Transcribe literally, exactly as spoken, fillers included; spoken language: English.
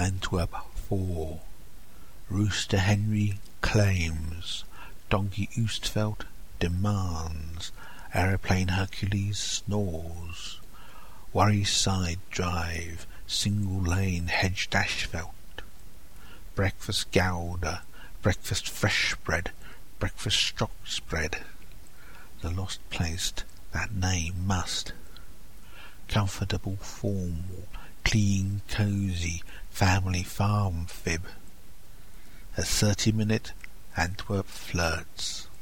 Antwerp four. Rooster Henry claims. Donkey Oostveldt demands. Aeroplane Hercules snores. Warryside Drive, single lane hedged asphalt. Breakfast Gouda, breakfast fresh bread, breakfast stock spread. The lost place, that name must. Comfortable, formal, clean, cosy, family farm fib. A thirty-minute Antwerp flirts.